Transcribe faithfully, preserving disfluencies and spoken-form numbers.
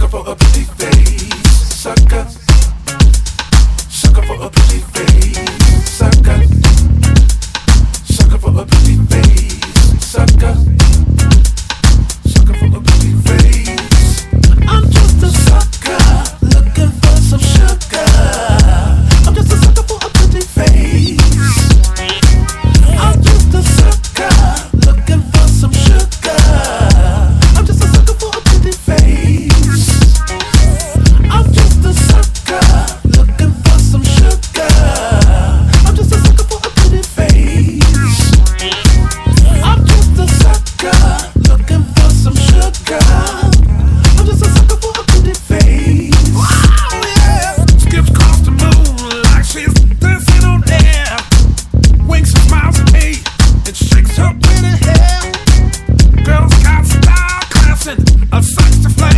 Sucker for a pretty face. Sucker. Sucker for a pretty face. Sucker. Sucker for a pretty face. Sucker. Sucker for a pretty face. I'm just a sucker looking for some sugar. I'm just a sucker for a pretty face. I'm just a sucker looking for some sugar. I'm just a sucker for a pretty face. I'm just a sucker looking for some sugar. I'm just a sucker for a pretty face. I'm just a sucker looking for some sugar. I'm just a sucker for a pretty face. Wow, yeah. Skips across the moon like she's dancing on air. Winks and smiles at me and shakes her pretty hair. Girl's got style, classing a sex to flame.